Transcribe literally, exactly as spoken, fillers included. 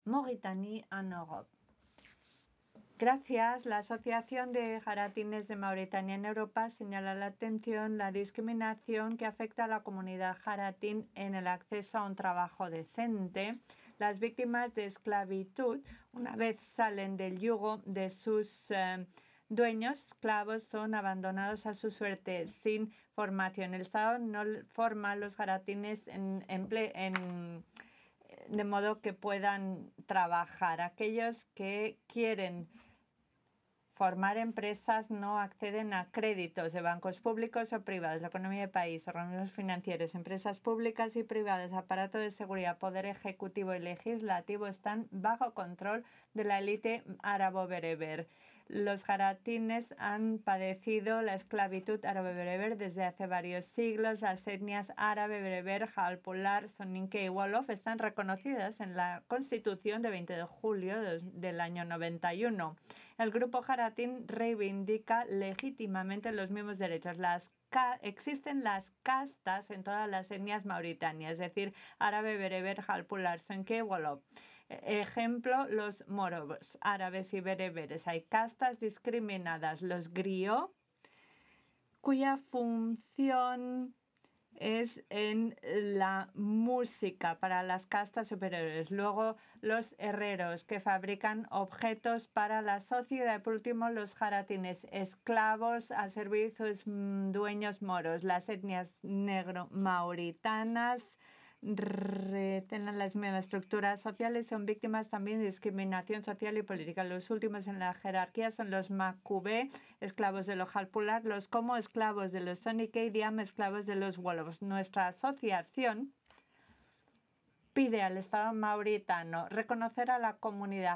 Mauritanie en Europe. Gracias, la Asociación de Jaratines de Mauritania en Europa señala la atención la discriminación que afecta a la comunidad jaratín en el acceso a un trabajo decente. Las víctimas de esclavitud, una vez salen del yugo de sus eh, dueños esclavos, son abandonados a su suerte sin formación. El Estado no forma a los jaratines en, en, en, de modo que puedan trabajar. Aquellos que quieren formar empresas no acceden a créditos de bancos públicos o privados, la economía del país, organismos financieros, empresas públicas y privadas, aparato de seguridad, poder ejecutivo y legislativo están bajo control de la élite árabo-bereber. Los jaratines han padecido la esclavitud árabe-bereber desde hace varios siglos. Las etnias árabe, bereber, jalpular, soninke y wolof están reconocidas en la Constitución de veinte de julio del año noventa y uno. El grupo jaratín reivindica legítimamente los mismos derechos. Las Existen las castas en todas las etnias mauritanias, es decir, árabe, bereber, jalpular, soninke y wolof. Ejemplo, los moros, árabes y bereberes. Hay castas discriminadas. Los griots, cuya función es en la música para las castas superiores. Luego, los herreros, que fabrican objetos para la sociedad. Y por último, los jaratines, esclavos al servicio de sus dueños moros. Las etnias negro-mauritanas tienen las mismas estructuras sociales, son víctimas también de discriminación social y política. Los últimos en la jerarquía son los Makube, esclavos de los Jalpular, los Como, esclavos de los Soninke y Diam, esclavos de los Wolofs. Nuestra asociación pide al Estado mauritano reconocer a la comunidad